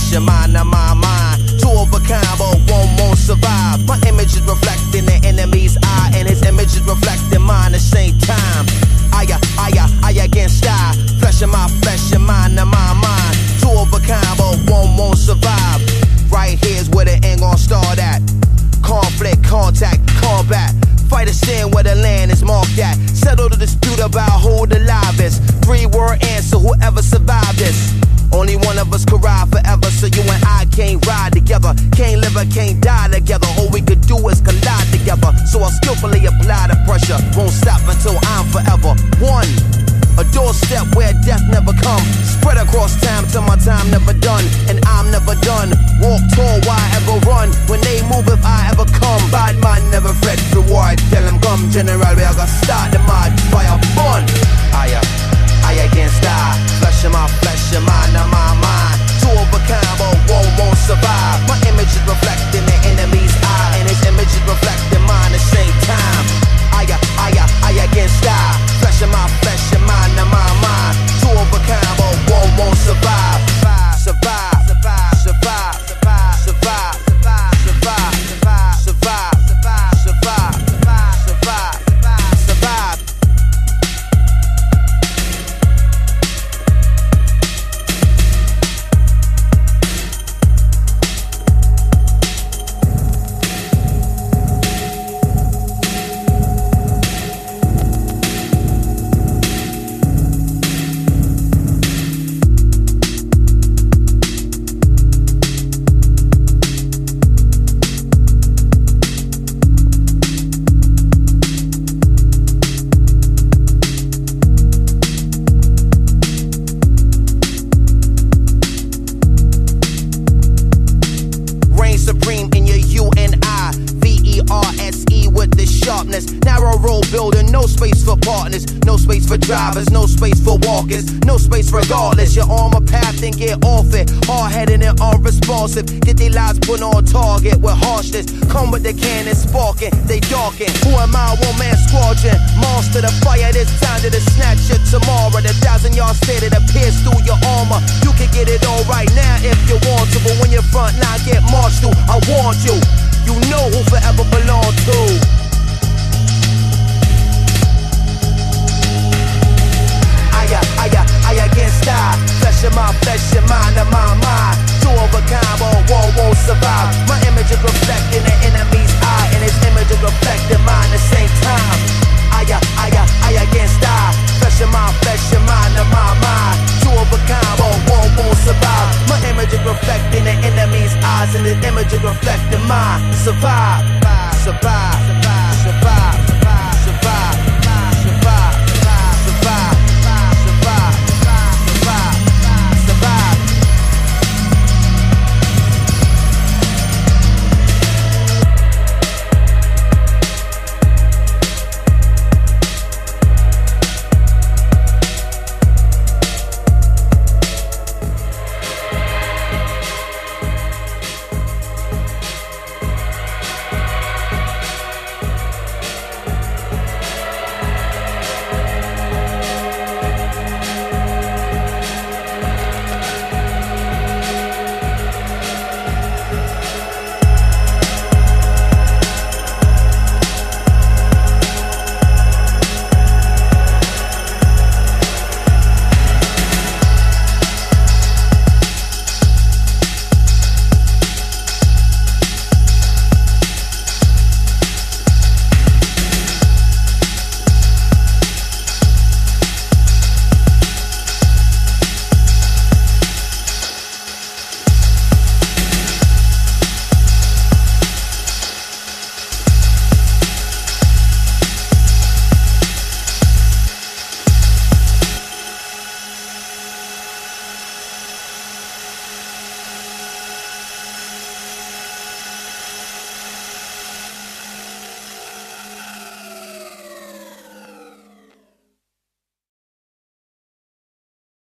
flesh, your mind and my mind. Two of a kind, but one won't survive. My image is reflecting the enemy's eye, and his image is reflecting mine at the same time. I against I. Flesh in my flesh, your mind and my mind. Two of a kind, but one won't survive. Right here's where the end gon' start at. Conflict, contact, combat. Fight a sin where the land is marked at. Settle the dispute about who the livest. 3-word answer, whoever survived this. Only one of us could ride forever, so you and I can't ride together. Can't live or can't die together. All we could do is collide together. So I'll skillfully apply the pressure. Won't stop until I'm forever one. A doorstep where death never come. Spread across time till my time never done. And I'm never done. Walk tall, why ever run? When they move, if I ever come. Bad man never fret reward. Tell them come, general, we are gonna start the mad fire fun. I against I. Flesh in my flesh, your mind and my mind. Two of a kind, but one won't survive. My image is reflecting the enemy's eye, and his image is reflecting mine at the same time. I against I. Flesh in my flesh, your mind and my mind. Two of a kind, but one won't survive. Survive, survive, survive, survive, survive, survive, survive, survive, survive, survive, survive, survive, survive. Narrow road building, no space for partners, no space for drivers, no space for walkers, no space regardless. You're on my path and get off it. Hard-headed and unresponsive, get their lives put on target with harshness. Come with the cannon sparking, they darken. Who am I? One-man squadron, monster the fire. This time to the snatch it tomorrow. The 1,000-yard stay that appears through your armor. You can get it all right now if you want to, but when your front line get marched through, I want you. You know who forever belong to. I against I. Flesh in my flesh, your mind and my mind. Two of a kind, but one won't survive. My image is reflecting the enemy's eye, and his image is reflecting mine at the same time. I against I. Flesh in my flesh, your mind and my mind. Two of a kind, but one won't survive. My image is reflecting the enemy's eyes, and his image is reflecting mine. Survive, survive.